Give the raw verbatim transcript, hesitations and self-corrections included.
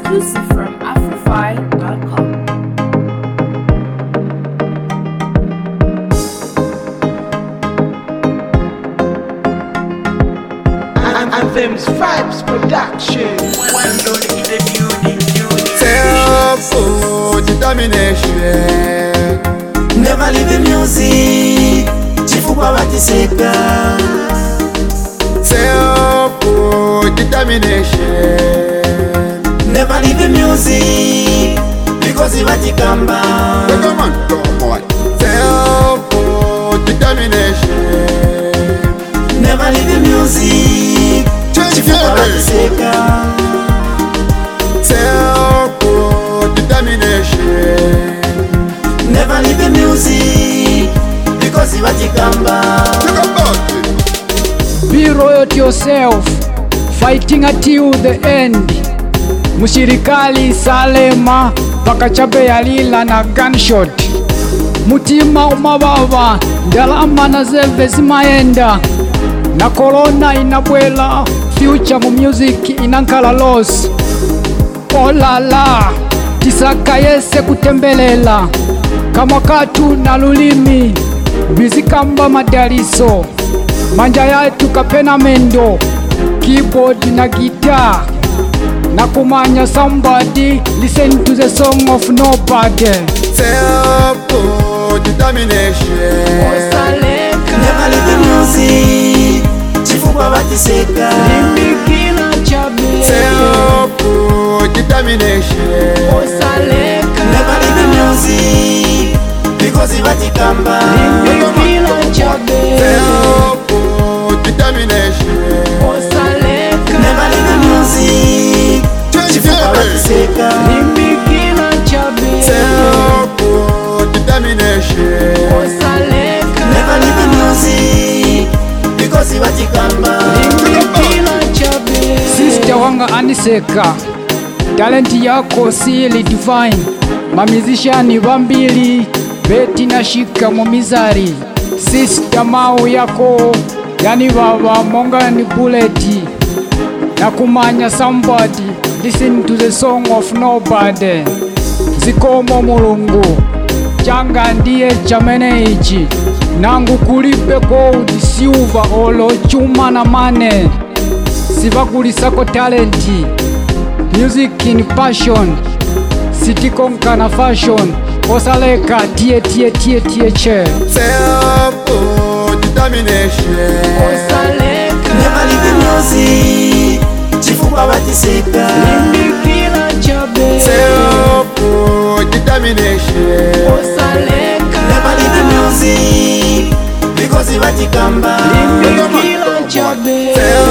Exclusive from Afrofy dot com. Anthems Vibes Production. Self-determination. Never leave the music. Chifukwa watiseka. Self-determination. Never leave the music because you watikamba. Come on, come on. Self-determination. Never leave the music. Chifukwa watiseka. Self-determination. Never leave the music because you watikamba. Be loyal to yourself, fighting until the end. Mushirikali salema pakachabe yalila na gunshot. Mutima umababa ndalama na zeve zimaenda. Na corona inabwela, future mu music inankala loss. Oh la la, tisaka yese kutembelela. Kama katu na lulimi, bizikamba madaliso. Manja yatu kapena mendo, keyboard na guitar. Na kumanya somebody, listen to the song of nobody. Self-determination. Never leave the music. Chifukwa watiseka. Self-determination. Never leave the music because you watikamba. Self-determination. Never leave the music. Chifukwa watiseka. Self-determination. Never leave the music because you watikamba. Sister wanga aniseka, talenti yako sili divine. Mamizishani bambili, beti na shika mumizari. Sister mau yako, yani baba monga ni buleti. Na kumanya somebody, listen to the song of nobody. Zikomo mulungu, changa ndiye chameneji. Nangu kulipe gold, silver, olo, chuma na mane. Sivakulisako talenti, music in passion. City konka na fashion, osaleka tie tie tie tie che. Self-determination. Never leave the music. Chifukwa watiseka. Self-determination. Never leave the music because you watikamba. Self